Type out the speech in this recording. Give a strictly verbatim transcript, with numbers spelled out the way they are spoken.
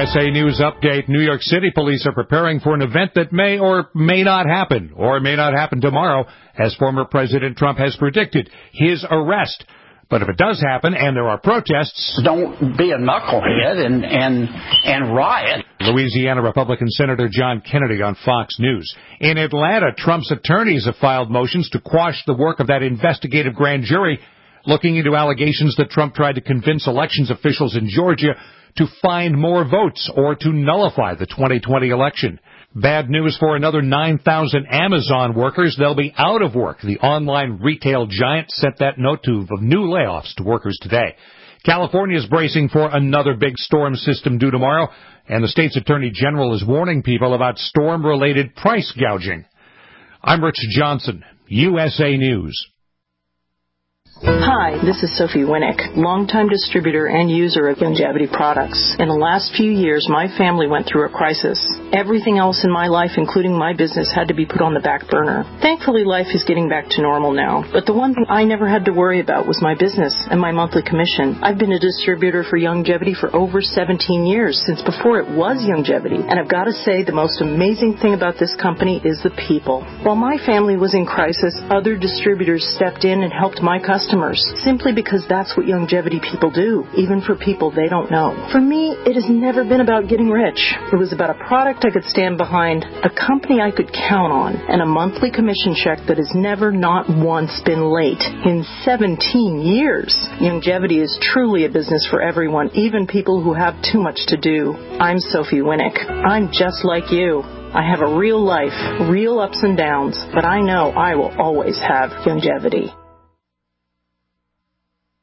S A News Update. New York City police are preparing for an event that may or may not happen, or may not happen tomorrow, as former President Trump has predicted, his arrest. But if it does happen and there are protests, don't be a knucklehead and, and, and riot. Louisiana Republican Senator John Kennedy on Fox News. In Atlanta, Trump's attorneys have filed motions to quash the work of that investigative grand jury looking into allegations that Trump tried to convince elections officials in Georgia to find more votes or to nullify the twenty twenty election. Bad news for another nine thousand Amazon workers. They'll be out of work. The online retail giant sent that note to, of new layoffs to workers today. California is bracing for another big storm system due tomorrow, and the state's attorney general is warning people about storm-related price gouging. I'm Rich Johnson, U S A News. Hi, this is Sophie Winnick, longtime distributor and user of Youngevity products. In the last few years, my family went through a crisis. Everything else in my life, including my business, had to be put on the back burner. Thankfully, life is getting back to normal now. But the one thing I never had to worry about was my business and my monthly commission. I've been a distributor for Youngevity for over seventeen years, since before it was Youngevity. And I've got to say, the most amazing thing about this company is the people. While my family was in crisis, other distributors stepped in and helped my customers. Simply because that's what Youngevity people do, even for people they don't know. For me, it has never been about getting rich. It was about a product I could stand behind, a company I could count on, and a monthly commission check that has never, not once, been late in seventeen years. Youngevity is truly a business for everyone, even people who have too much to do. I'm Sophie Winnick. I'm just like you. I have a real life, real ups and downs, but I know I will always have Youngevity.